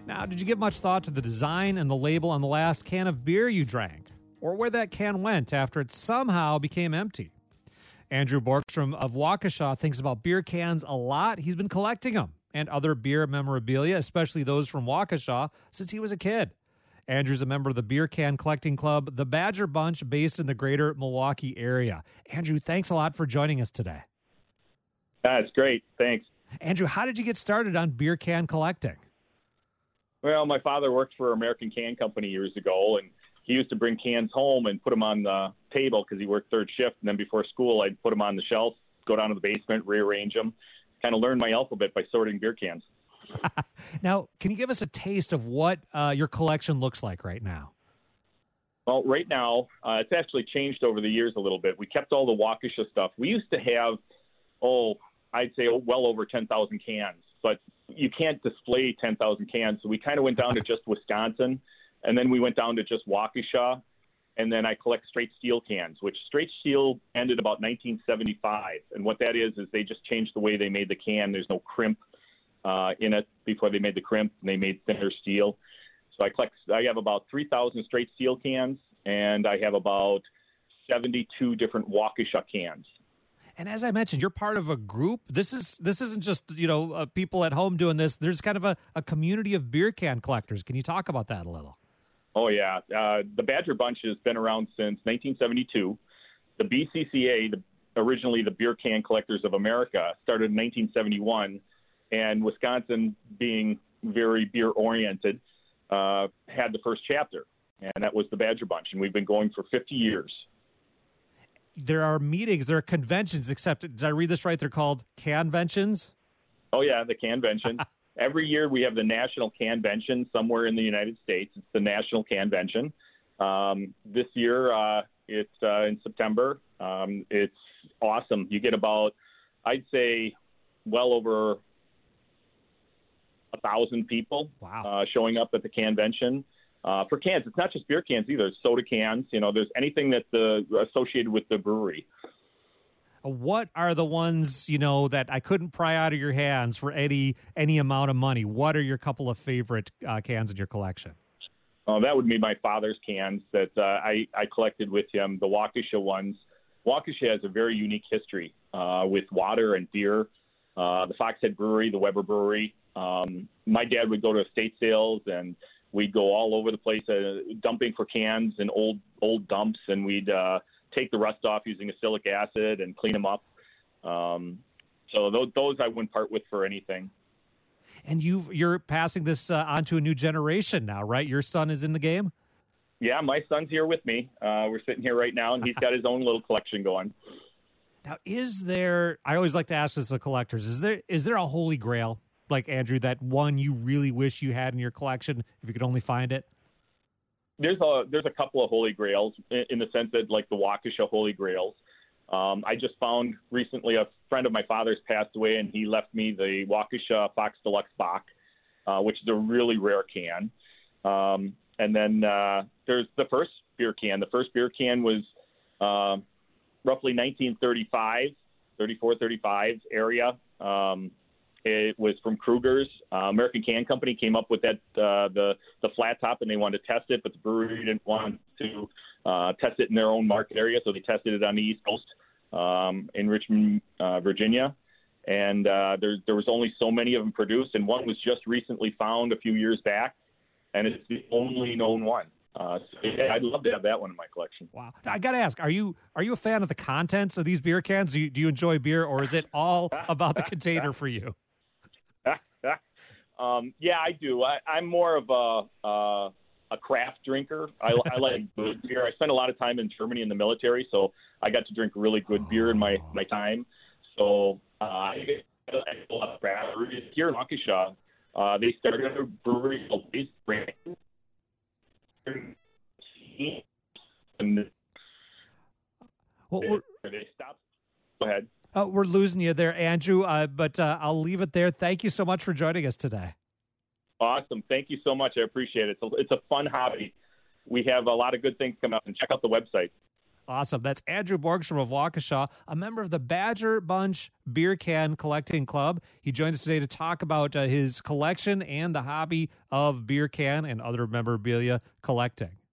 Now, did you give much thought to the design and the label on the last can of beer you drank? Or where that can went after it somehow became empty? Andrew Borkstrom of Waukesha thinks about beer cans a lot. He's been collecting them and other beer memorabilia, especially those from Waukesha, since he was a kid. Andrew's a member of the beer can collecting club, the Badger Bunch, based in the greater Milwaukee area. Andrew, thanks a lot for joining us today. That's great. Thanks. Andrew, how did you get started on beer can collecting? Well, my father worked for American Can Company years ago, and he used to bring cans home and put them on the table because he worked third shift. And then before school, I'd put them on the shelf, go down to the basement, rearrange them, kind of learn my alphabet by sorting beer cans. Now, can you give us a taste of what your collection looks like right now? Well, right now, it's actually changed over the years a little bit. We kept all the Waukesha stuff. We used to have, I'd say well over 10,000 cans, but you can't display 10,000 cans. So we kind of went down to just Wisconsin, and then we went down to just Waukesha, and then I collect straight steel cans, which straight steel ended about 1975. And what that is they just changed the way they made the can. There's no crimp in it before they made the crimp, and they made thinner steel. So I have about 3,000 straight steel cans, and I have about 72 different Waukesha cans. And as I mentioned, you're part of a group. This isn't just people at home doing this. There's kind of a community of beer can collectors. Can you talk about that a little? Oh yeah, the Badger Bunch has been around since 1972. The BCCA, originally the Beer Can Collectors of America, started in 1971, and Wisconsin, being very beer oriented, had the first chapter, and that was the Badger Bunch, and we've been going for 50 years. There are meetings, there are conventions, except, did I read this right? They're called Canventions? Oh, yeah, the Canvention. Every year we have the National Canvention somewhere in the United States. It's the National Canvention. This year, it's in September. It's awesome. You get about, I'd say, well over 1,000 people showing up at the Canvention. For cans, it's not just beer cans either. It's soda cans. There's anything that's associated with the brewery. What are the ones, that I couldn't pry out of your hands for any amount of money? What are your couple of favorite cans in your collection? Oh, that would be my father's cans that I collected with him, the Waukesha ones. Waukesha has a very unique history with water and beer. The Foxhead Brewery, the Weber Brewery. My dad would go to estate sales, and we'd go all over the place dumping for cans in old dumps, and we'd take the rust off using acrylic acid and clean them up. So those I wouldn't part with for anything. And you're passing this on to a new generation now, right? Your son is in the game? Yeah, my son's here with me. We're sitting here right now, and he's got his own little collection going. Now, I always like to ask this to collectors, is there a holy grail, like Andrew, that one you really wish you had in your collection if you could only find it? There's a couple of holy grails in the sense that, like the Waukesha holy grails. I just found recently a friend of my father's passed away, and he left me the Waukesha Fox Deluxe Bock, which is a really rare can. And then there's the first beer can. The first beer can was roughly 1935, 34, 35 area. It was from Kruger's. American Can Company came up with that the flat top, and they wanted to test it, but the brewery didn't want to test it in their own market area, so they tested it on the East Coast in Richmond, Virginia. And there was only so many of them produced, and one was just recently found a few years back, and it's the only known one. So yeah, I'd love to have that one in my collection. Wow. I got to ask, are you a fan of the contents of these beer cans? Do you enjoy beer, or is it all about the container for you? Yeah, I do. I'm more of a craft drinker. I like good beer. I spent a lot of time in Germany in the military, so I got to drink really good beer in my time. So I get a lot of craft breweries here in Waukesha. They started a brewery called Base Brand. Well, they stopped. Go ahead. We're losing you there, Andrew, but I'll leave it there. Thank you so much for joining us today. Awesome. Thank you so much. I appreciate it. It's a fun hobby. We have a lot of good things coming up, and check out the website. Awesome. That's Andrew Borgstrom of Waukesha, a member of the Badger Bunch Beer Can Collecting Club. He joins us today to talk about his collection and the hobby of beer can and other memorabilia collecting.